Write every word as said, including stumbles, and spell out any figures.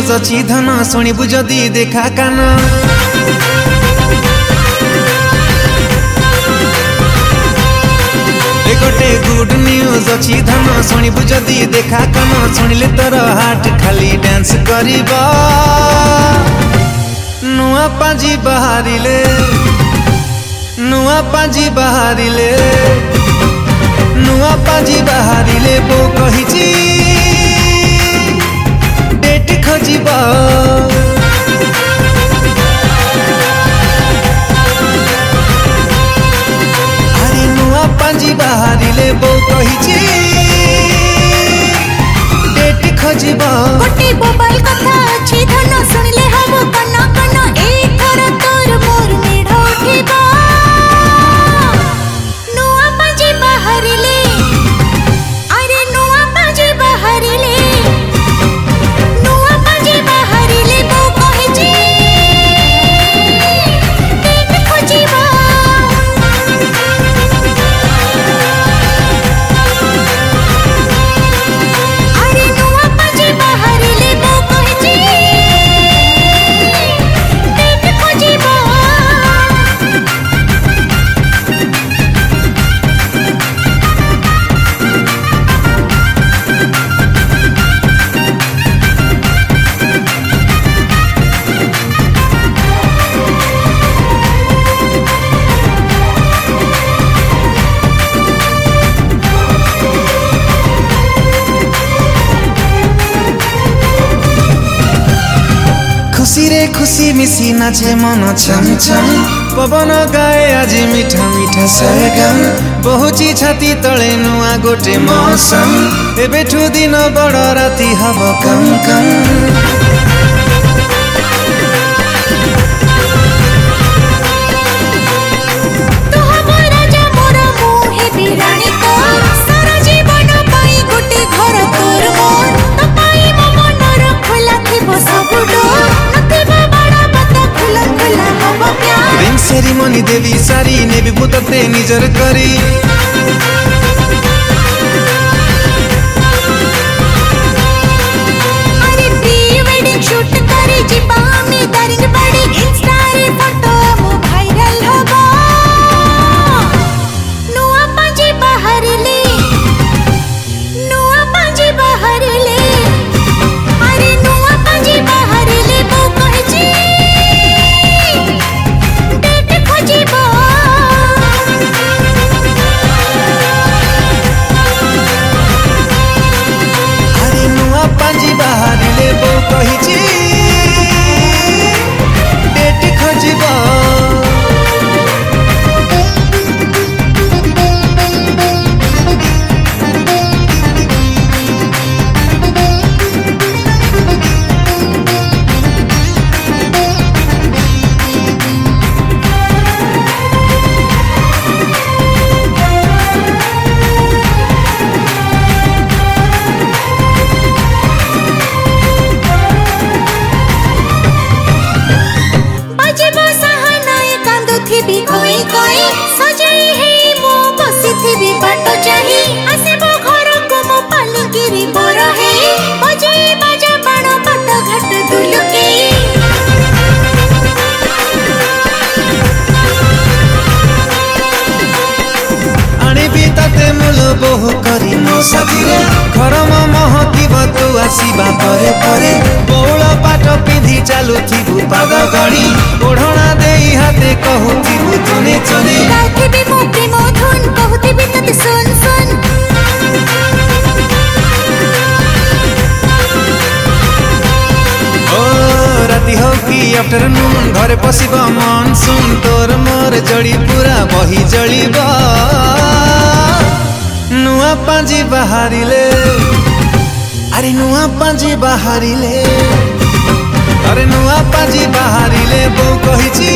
news अच्छी धन शुणबु जदि देखा कान गोटे गुड न्यूज अच्छी धन शुणबु जदि देखा कान शुणिले तोर हार्ट खाली डांस करिबा नुआ पाजी बाहरिले नुआ पाजी बाहरिले नुआ पाजी बाहरिले बो कहिची डेट खोजिबा अरे नुआ पाजी बाहरिले बो कहिची डेट खोजिबा गोटे मोबाइल कथा अछि धन सुनिले हबो कना कना एक थर तोर मोर मेढ उठिबा नुआ पाजी बाहरिले अरे नुआ पाजी बाहरिले नुआ पाजी बाहरिले बो कहिची डेट खोजिबा अरे नुआ पाजी बाहरिले बो कहिची डेट खोजिबा खुशी रे खुशी मिसी नाचे मन छम छम पवन गाए आज मीठा मीठा सरगम बहुची छाती तले नुआ गोटे मौसम एबेठु दिन बड़ राति हब कम कम तू हबो राजा मोर मुहे बिराणी तोर सारा जीवन पाई गोटे घर तोर मोर तो पाई मो मनर खोला थिबो सब डोर नथिबो बड़ा पता खुला खुला हबो प्यार रिंग सेरिमनी देवी सारी नेबी पुतते निजर करी अरे प्री वेडिंग शूट करी जिबा मी दारिंग बड़ी इंस्टा रे फोटो मो वायरल हबो नुआ पाजी बाहरिले नुआ पाजी बाहरिले अरे नुआ पाजी बाहरिले बो कहिची डेट खोजिबा अरे नुआ पाजी बाहरिले बो कहिची डेट खोजिबा बजिबो सहनाई कांदुथिबी कोई कोई सजई हे मो बसिथिबी बाटो चाही आसेबो घर को मो पालिकिरी बोर हे बजई बाजा बाणो बाट घाट दुलुके आनिबी ताते मूल बहु करी मो साथीरे घरम महकिब तू आसीबा परे परे बौल पाट पिंधि चालुथिबु पाद गणी ओढ़णा देई हाते कहूथिबु तुने चले गाउथिबी मो प्रेम धुन कहूथिबी तते सुन सुन ओ राति हो कि आफ्टरनून घरे पसिब मन सुन तोर मोर जड़ी पूरा बही जलिब नुआ पाजी बाहरिले अरे नुआ पाजी बाहरिले अरे नुआ पाजी बाहरिले बो कहिची